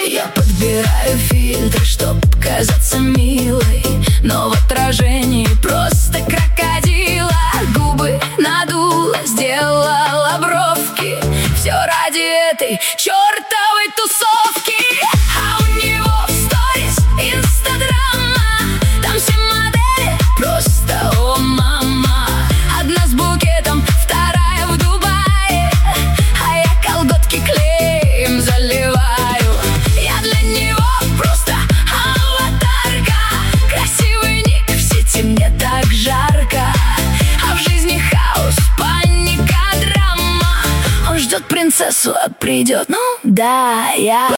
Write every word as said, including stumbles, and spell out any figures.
Я подбираю фильтры, чтоб казаться милой, но в отражении просто крокодила. Губы надула, сделала бровки, все ради этой чертовой тусовки. А у него в сторис инстадрама, там все модели просто о мама. Одна с букетом, вторая в Дубае, а я колготки клеем заливаю. Я для него просто аватарка, красивый ник в сети, мне так жарко. А в жизни хаос, паника, драма. Он ждет принцессу, а придет, ну да, я.